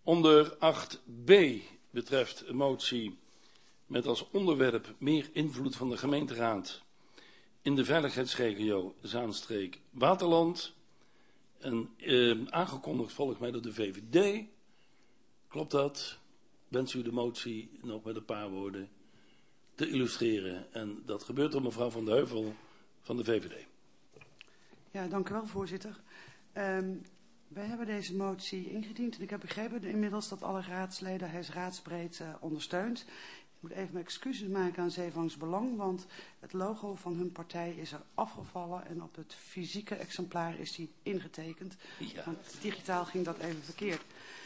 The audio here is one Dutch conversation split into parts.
Onder 8b betreft een motie met als onderwerp meer invloed van de gemeenteraad in de veiligheidsregio Zaanstreek-Waterland. En aangekondigd volgens mij door de VVD. Klopt dat? Wens u de motie nog met een paar woorden te illustreren. En dat gebeurt door mevrouw Van de Heuvel van de VVD. Ja, dank u wel, voorzitter. Wij hebben deze motie ingediend en ik heb begrepen inmiddels dat alle raadsleden hij raadsbreed ondersteunt. Ik moet even mijn excuses maken aan Zeevangs Belang, want het logo van hun partij is er afgevallen en op het fysieke exemplaar is die ingetekend. Ja. Want digitaal ging dat even verkeerd.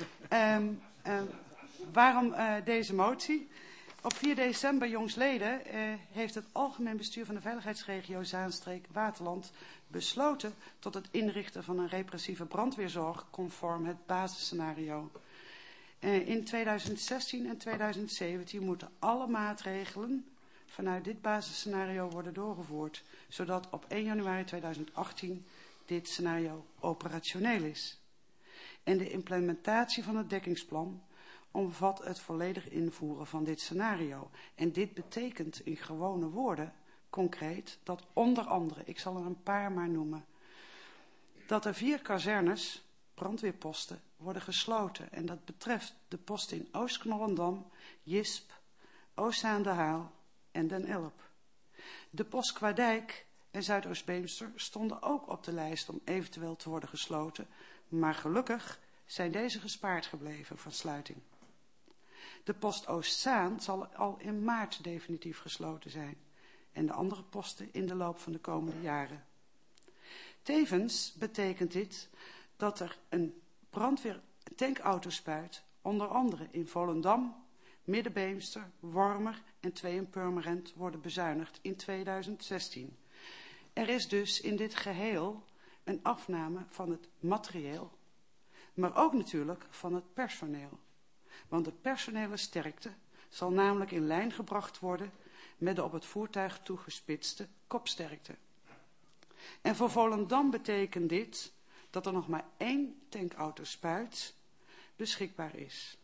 Waarom deze motie? Op 4 december jongstleden heeft het Algemeen Bestuur van de Veiligheidsregio Zaanstreek-Waterland besloten tot het inrichten van een repressieve brandweerzorg conform het basisscenario. In 2016 en 2017 moeten alle maatregelen vanuit dit basisscenario worden doorgevoerd, zodat op 1 januari 2018 dit scenario operationeel is. En de implementatie van het dekkingsplan omvat het volledig invoeren van dit scenario. En dit betekent in gewone woorden, concreet, dat onder andere, ik zal er een paar maar noemen, dat er 4 kazernes, brandweerposten, worden gesloten. En dat betreft de posten in Oost-Knollendam, Jisp, Oostzaan-de-Haal en Den Ilp. De post Kwaadijk en Zuidoost-Beemster stonden ook op de lijst om eventueel te worden gesloten, maar gelukkig zijn deze gespaard gebleven van sluiting. De post Oostzaan zal al in maart definitief gesloten zijn en de andere posten in de loop van de komende jaren. Tevens betekent dit dat er een brandweertankautospuit onder andere in Volendam, Middenbeemster, Wormer en 2 in Purmerend worden bezuinigd in 2016. Er is dus in dit geheel een afname van het materieel, maar ook natuurlijk van het personeel. Want de personele sterkte zal namelijk in lijn gebracht worden met de op het voertuig toegespitste kopsterkte. En voor Volendam betekent dit dat er nog maar 1 tankautospuit beschikbaar is.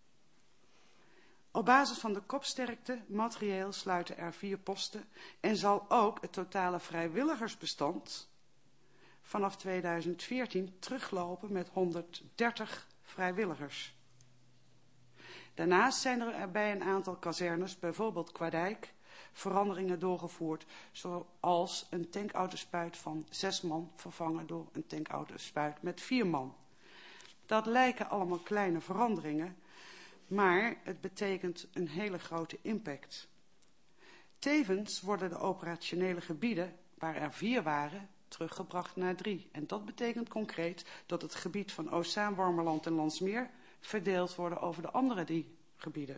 Op basis van de kopsterkte materieel sluiten er 4 posten en zal ook het totale vrijwilligersbestand vanaf 2014 teruglopen met 130 vrijwilligers. Daarnaast zijn er bij een aantal kazernes, bijvoorbeeld Kwaadijk, veranderingen doorgevoerd, zoals een tankautospuit van 6 man vervangen door een tankautospuit met 4 man. Dat lijken allemaal kleine veranderingen, maar het betekent een hele grote impact. Tevens worden de operationele gebieden, waar er 4 waren, teruggebracht naar 3. En dat betekent concreet dat het gebied van Oostzaan, Wormerland en Landsmeer verdeeld worden over de andere 3 gebieden.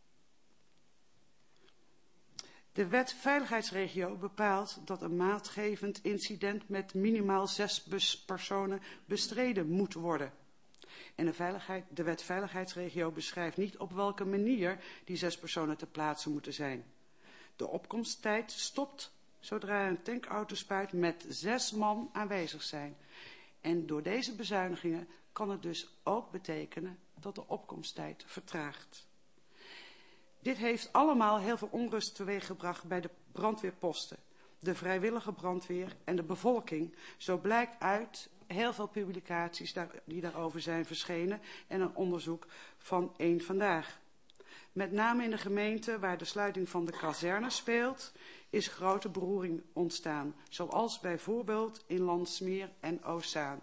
De wet veiligheidsregio bepaalt dat een maatgevend incident met minimaal 6 personen bestreden moet worden. En de wet veiligheidsregio beschrijft niet op welke manier die 6 personen ter plaatse moeten zijn. De opkomsttijd stopt zodra een tankautospuit met 6 man aanwezig zijn. En door deze bezuinigingen kan het dus ook betekenen dat de opkomsttijd vertraagt. Dit heeft allemaal heel veel onrust teweeggebracht bij de brandweerposten, de vrijwillige brandweer en de bevolking. Zo blijkt uit heel veel publicaties die daarover zijn verschenen en een onderzoek van Eén Vandaag. Met name in de gemeente waar de sluiting van de kazerne speelt, is grote beroering ontstaan, zoals bijvoorbeeld in Landsmeer en Oostzaan.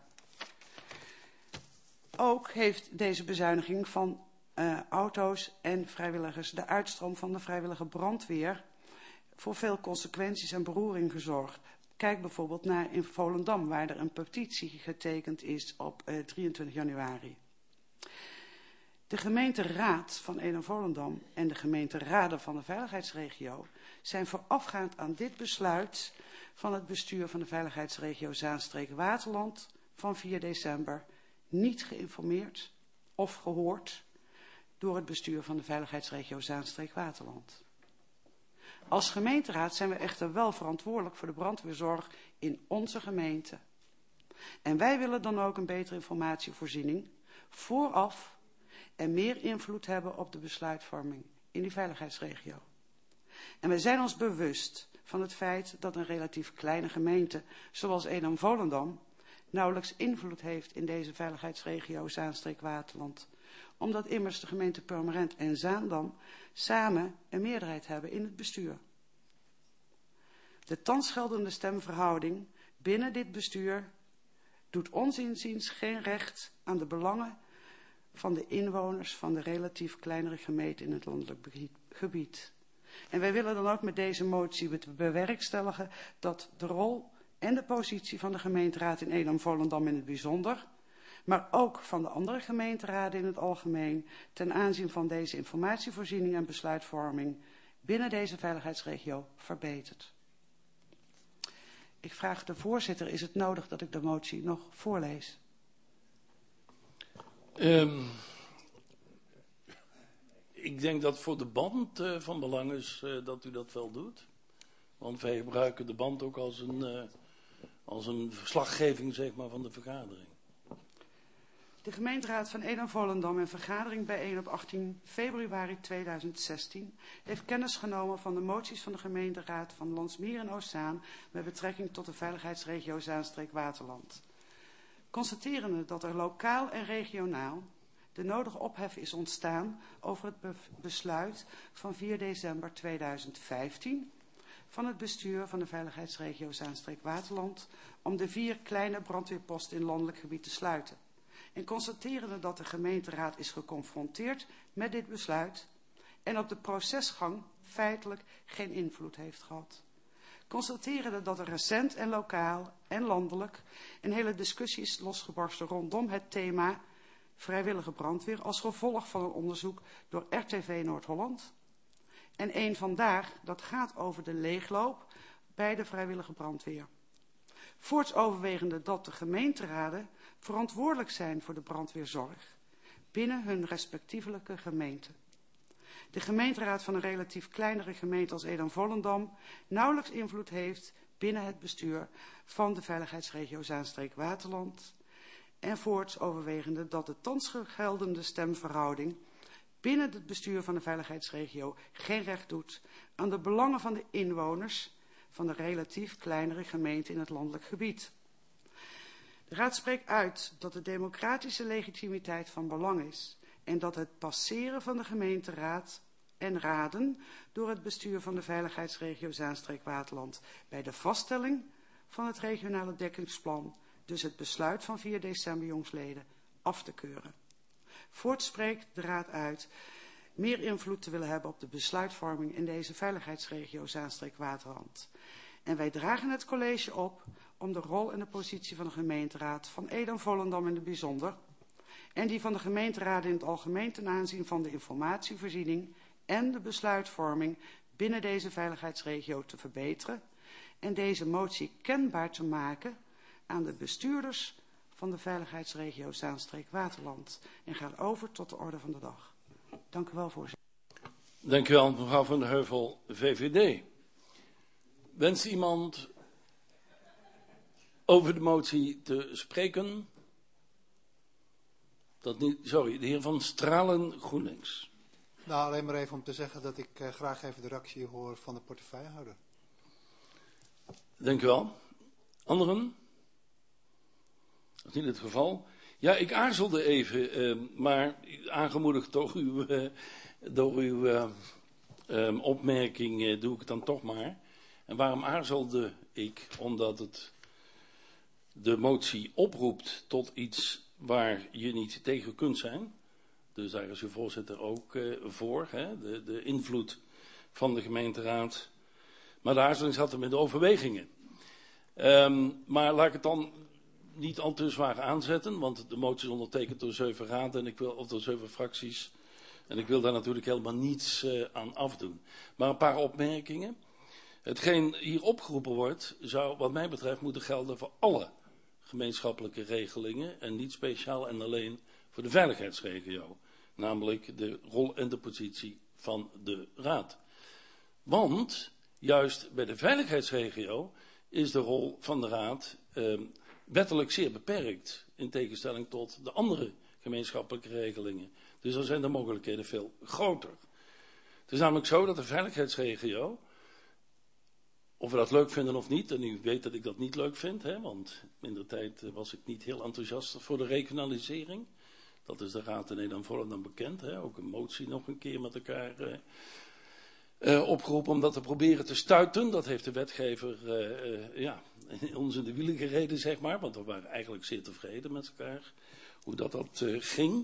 Ook heeft deze bezuiniging van auto's en vrijwilligers, de uitstroom van de vrijwillige brandweer, voor veel consequenties en beroering gezorgd. Kijk bijvoorbeeld naar in Volendam, waar er een petitie getekend is op 23 januari. De gemeenteraad van Ede-Volendam en de gemeenteraden van de veiligheidsregio zijn voorafgaand aan dit besluit van het bestuur van de veiligheidsregio Zaanstreek-Waterland van 4 december niet geïnformeerd of gehoord door het bestuur van de veiligheidsregio Zaanstreek-Waterland. Als gemeenteraad zijn we echter wel verantwoordelijk voor de brandweerzorg in onze gemeente. En wij willen dan ook een betere informatievoorziening vooraf en meer invloed hebben op de besluitvorming in die veiligheidsregio. En wij zijn ons bewust van het feit dat een relatief kleine gemeente, zoals Edam-Volendam, nauwelijks invloed heeft in deze veiligheidsregio Zaanstreek-Waterland, omdat immers de gemeente Purmerend en Zaandam samen een meerderheid hebben in het bestuur. De thans geldende stemverhouding binnen dit bestuur doet ons inziens geen recht aan de belangen van de inwoners van de relatief kleinere gemeente in het landelijk gebied. En wij willen dan ook met deze motie bewerkstelligen dat de rol en de positie van de gemeenteraad in Edam-Volendam in het bijzonder, maar ook van de andere gemeenteraden in het algemeen, ten aanzien van deze informatievoorziening en besluitvorming binnen deze veiligheidsregio verbetert. Ik vraag de voorzitter, is het nodig dat ik de motie nog voorlees? Ik denk dat voor de band van belang is dat u dat wel doet. Want wij gebruiken de band ook als een verslaggeving, zeg maar, van de vergadering. De gemeenteraad van Edam-Volendam in vergadering bijeen op 18 februari 2016 heeft kennis genomen van de moties van de gemeenteraad van Landsmeer en Oostzaan met betrekking tot de veiligheidsregio Zaanstreek-Waterland. Constaterende dat er lokaal en regionaal de nodige ophef is ontstaan over het besluit van 4 december 2015 van het bestuur van de veiligheidsregio Zaanstreek-Waterland om de 4 kleine brandweerposten in landelijk gebied te sluiten. En constaterende dat de gemeenteraad is geconfronteerd met dit besluit en op de procesgang feitelijk geen invloed heeft gehad. Constaterende dat er recent en lokaal en landelijk een hele discussie is losgebarsten rondom het thema vrijwillige brandweer als gevolg van een onderzoek door RTV Noord-Holland. En één vandaag, dat gaat over de leegloop bij de vrijwillige brandweer. Voorts overwegende dat de gemeenteraden verantwoordelijk zijn voor de brandweerzorg binnen hun respectievelijke gemeente. De gemeenteraad van een relatief kleinere gemeente als Edam-Volendam nauwelijks invloed heeft binnen het bestuur van de veiligheidsregio Zaanstreek-Waterland. En voorts overwegende dat de thans geldende stemverhouding binnen het bestuur van de veiligheidsregio geen recht doet aan de belangen van de inwoners van de relatief kleinere gemeente in het landelijk gebied. De raad spreekt uit dat de democratische legitimiteit van belang is en dat het passeren van de gemeenteraad en raden door het bestuur van de veiligheidsregio Zaanstreek-Waterland bij de vaststelling van het regionale dekkingsplan, dus het besluit van 4 december jongsleden, af te keuren. Voorts spreekt de raad uit meer invloed te willen hebben op de besluitvorming in deze veiligheidsregio Zaanstreek-Waterland. En wij dragen het college op om de rol en de positie van de gemeenteraad van Edam-Volendam in het bijzonder en die van de gemeenteraden in het algemeen ten aanzien van de informatievoorziening en de besluitvorming binnen deze veiligheidsregio te verbeteren en deze motie kenbaar te maken aan de bestuurders van de veiligheidsregio Zaanstreek-Waterland en gaat over tot de orde van de dag. Dank u wel, voorzitter. Dank u wel, mevrouw Van der Heuvel, VVD. Wenst iemand over de motie te spreken? Dat niet, sorry, de heer Van Stralen, GroenLinks. Nou, alleen maar even om te zeggen dat ik graag even de reactie hoor van de portefeuillehouder. Dank u wel. Anderen? Dat is niet het geval. Ja, ik aarzelde even, maar aangemoedigd door uw opmerking doe ik het dan toch maar. En waarom aarzelde ik? Omdat de motie oproept tot iets waar je niet tegen kunt zijn. Dus daar is uw voorzitter ook voor, hè? De invloed van de gemeenteraad. Maar de aarzeling zat hem in de overwegingen. Maar laat ik het dan niet al te zwaar aanzetten, want de motie is ondertekend door 7 raden of door 7 fracties. En ik wil daar natuurlijk helemaal niets aan afdoen. Maar een paar opmerkingen. Hetgeen hier opgeroepen wordt, zou wat mij betreft moeten gelden voor alle gemeenschappelijke regelingen en niet speciaal en alleen voor de veiligheidsregio. Namelijk de rol en de positie van de raad. Want juist bij de veiligheidsregio is de rol van de raad wettelijk zeer beperkt in tegenstelling tot de andere gemeenschappelijke regelingen. Dus dan zijn de mogelijkheden veel groter. Het is namelijk zo dat de veiligheidsregio, of we dat leuk vinden of niet, en u weet dat ik dat niet leuk vind, want in de tijd was ik niet heel enthousiast voor de regionalisering. Dat is de Raad in Edam-Volendam bekend, ook een motie nog een keer met elkaar opgeroepen om dat te proberen te stuiten. Dat heeft de wetgever ons in de wielen gereden, zeg maar, want we waren eigenlijk zeer tevreden met elkaar hoe dat ging.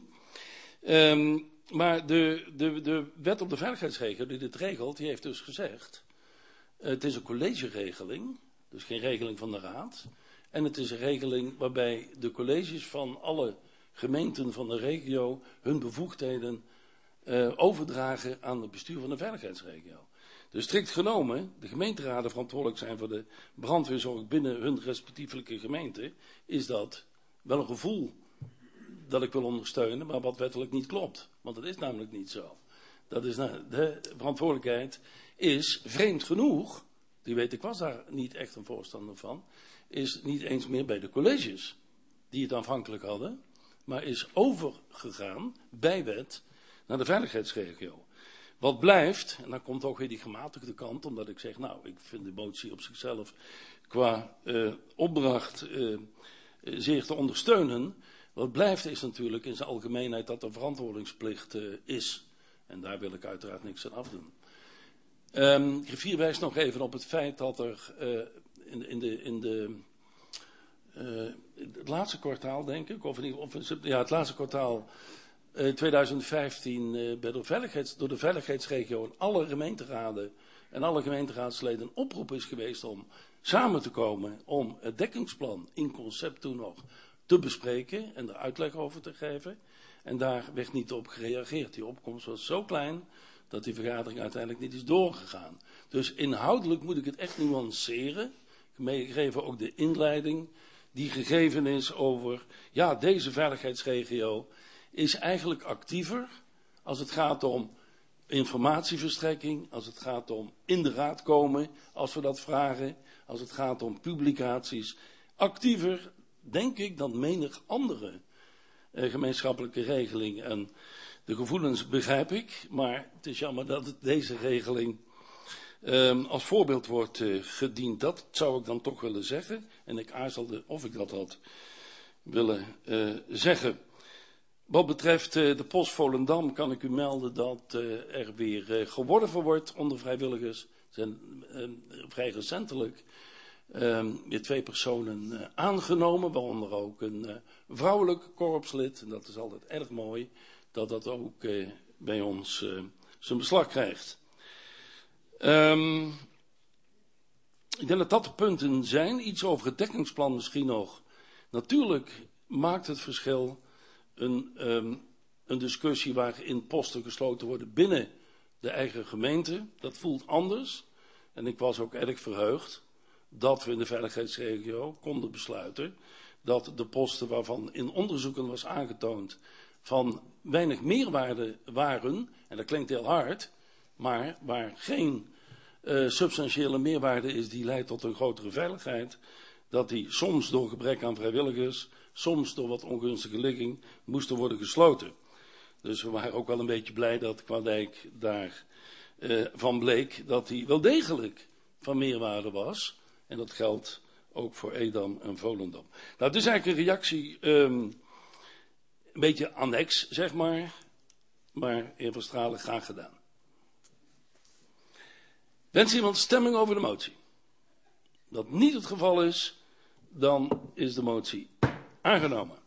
Maar de wet op de veiligheidsregio die dit regelt, die heeft dus gezegd, het is een collegeregeling, dus geen regeling van de Raad. En het is een regeling waarbij de colleges van alle gemeenten van de regio hun bevoegdheden overdragen aan het bestuur van de veiligheidsregio. Dus strikt genomen, de gemeenteraden verantwoordelijk zijn voor de brandweerzorg binnen hun respectievelijke gemeente, is dat wel een gevoel dat ik wil ondersteunen, maar wat wettelijk niet klopt. Want dat is namelijk niet zo. Dat is, de verantwoordelijkheid is, vreemd genoeg, die weet ik was daar niet echt een voorstander van, is niet eens meer bij de colleges die het aanvankelijk hadden, maar is overgegaan bij wet naar de veiligheidsregio. Wat blijft, en dan komt ook weer die gematigde kant, omdat ik zeg, nou, ik vind de motie op zichzelf qua opdracht zeer te ondersteunen. Wat blijft is natuurlijk in zijn algemeenheid dat er verantwoordingsplicht is. En daar wil ik uiteraard niks aan afdoen. Griffier wijst nog even op het feit dat er het laatste kwartaal, denk ik, het laatste kwartaal 2015 door de veiligheidsregio en alle gemeenteraden en alle gemeenteraadsleden een oproep is geweest om samen te komen om het dekkingsplan in concept toen nog te bespreken en er uitleg over te geven. En daar werd niet op gereageerd. Die opkomst was zo klein dat die vergadering uiteindelijk niet is doorgegaan. Dus inhoudelijk moet ik het echt nuanceren. Gegeven ook de inleiding die gegeven is over, ja, deze veiligheidsregio is eigenlijk actiever als het gaat om informatieverstrekking, als het gaat om in de raad komen, als we dat vragen, als het gaat om publicaties. Actiever, denk ik, dan menig andere gemeenschappelijke regeling. En de gevoelens begrijp ik, maar het is jammer dat deze regeling als voorbeeld wordt gediend. Dat zou ik dan toch willen zeggen. En ik aarzelde of ik dat had willen zeggen. Wat betreft de post Volendam kan ik u melden dat er weer geworven wordt onder vrijwilligers. Er zijn vrij recentelijk weer 2 personen aangenomen, waaronder ook een vrouwelijk korpslid. En dat is altijd erg mooi dat dat ook bij ons zijn beslag krijgt. Ik denk dat dat de punten zijn. Iets over het dekkingsplan misschien nog. Natuurlijk maakt het verschil een discussie waarin posten gesloten worden binnen de eigen gemeente. Dat voelt anders. En ik was ook erg verheugd dat we in de veiligheidsregio konden besluiten dat de posten waarvan in onderzoeken was aangetoond van weinig meerwaarde waren, en dat klinkt heel hard, maar waar geen substantiële meerwaarde is die leidt tot een grotere veiligheid, dat die soms door gebrek aan vrijwilligers, soms door wat ongunstige ligging, moesten worden gesloten. Dus we waren ook wel een beetje blij dat Kwaadijk daar van bleek dat hij wel degelijk van meerwaarde was. En dat geldt ook voor Edam en Volendam. Nou, het is eigenlijk een reactie, een beetje annex, zeg maar. Maar heer Van Stralen, graag gedaan. Wens iemand stemming over de motie? Dat niet het geval is, dan is de motie aangenomen.